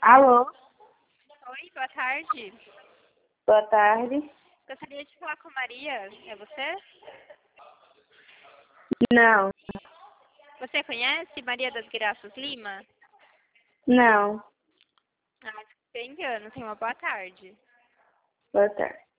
Alô? Oi, boa tarde. Boa tarde. Gostaria de falar com Maria. É você? Não, Você conhece Maria das Graças Lima? não. Ah, sem engano. Tenha uma boa tarde. Boa tarde.